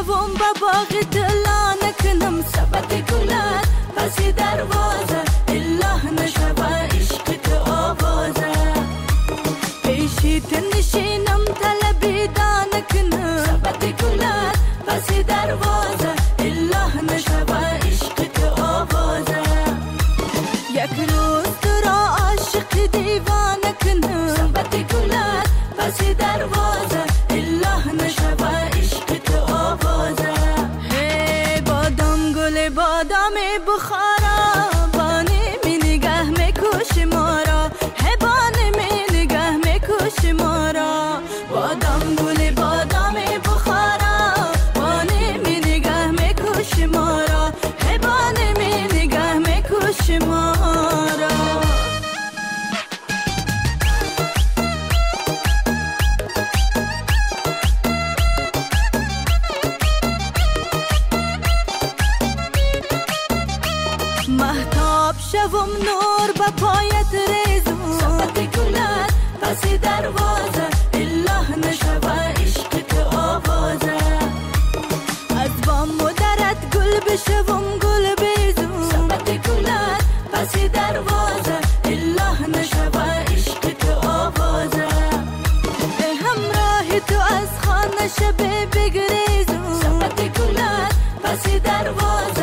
شوم با باغ دلا نکنم سبت گلت پسی دروازه الله نشوه عشق تو آوازه پیشی تنشینم طلبیدا نکنم سبت گلت پسی دروازه الله نشوه عشق تو آوازه یک روز تو را عاشق دیوانه کنم سبت گلت پسی دروازه الله نشوه عشق تو آوازه هی بادام گل بادام بخارا بانی می نگه میکش مارا هی بانی می نگه میکش مارا بادام گل بادام بخارا بانی می نگه میکش مارا هی بانی می نگه میکش مارا مهتاب شوم نور با پایت ریزم سبت گلت پسی دروازه الله نشوه عشق تو آوازه از بام مدرت گل بشوم گل بیزم سبت گلت پسی دروازه الله نشوه عشق تو آوازه همراه تو از خانه شب بگریزم سبت گلت پسی دروازه